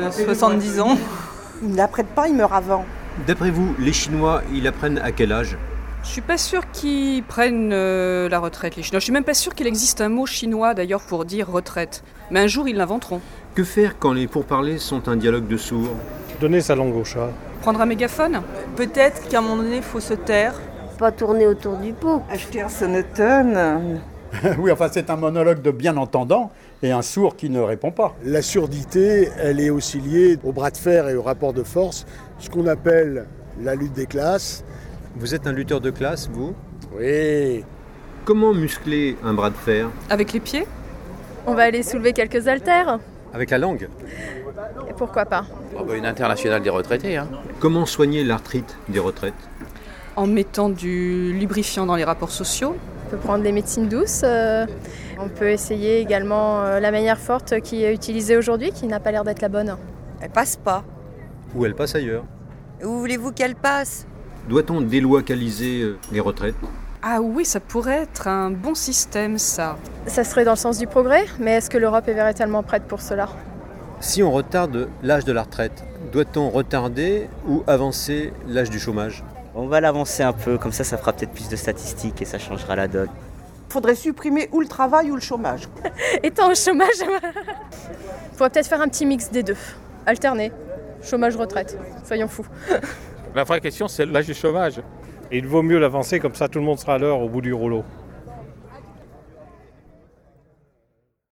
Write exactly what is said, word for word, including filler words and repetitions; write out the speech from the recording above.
euh, soixante-dix ans. Ils ne l'apprennent pas, ils meurent avant. D'après vous, les Chinois, ils apprennent à quel âge ? Je suis pas sûre qu'ils prennent euh, la retraite, les Chinois. Je suis même pas sûre qu'il existe un mot chinois d'ailleurs pour dire retraite. Mais un jour, ils l'inventeront. Que faire quand les pourparlers sont un dialogue de sourds ? Donner sa langue au chat. Prendre un mégaphone ? Peut-être qu'à un moment donné, il faut se taire. Pas tourner autour du pot. Acheter un sonotone. Oui, enfin c'est un monologue de bien entendant et un sourd qui ne répond pas. La surdité, elle est aussi liée au bras de fer et au rapport de force, ce qu'on appelle la lutte des classes. Vous êtes un lutteur de classe, vous ? Oui. Comment muscler un bras de fer ? Avec les pieds ? On va aller soulever quelques haltères. Avec la langue ? Et pourquoi pas ? Oh bah une internationale des retraités. Hein. Comment soigner l'arthrite des retraites ? En mettant du lubrifiant dans les rapports sociaux. On peut prendre des médecines douces. Euh, on peut essayer également euh, la manière forte qui est utilisée aujourd'hui, qui n'a pas l'air d'être la bonne. Elle passe pas. Ou elle passe ailleurs ? Où voulez-vous qu'elle passe ? Doit-on délocaliser euh, les retraites ? Ah oui, ça pourrait être un bon système, ça. Ça serait dans le sens du progrès, mais est-ce que l'Europe est véritablement prête pour cela ? Si on retarde l'âge de la retraite, doit-on retarder ou avancer l'âge du chômage ? On va l'avancer un peu, comme ça ça fera peut-être plus de statistiques et ça changera la donne. Il faudrait supprimer ou le travail ou le chômage. Étant au chômage, on pourrait peut-être faire un petit mix des deux. Alterner, chômage-retraite, soyons fous. La vraie question, c'est l'âge du chômage. Et il vaut mieux l'avancer, comme ça tout le monde sera à l'heure au bout du rouleau.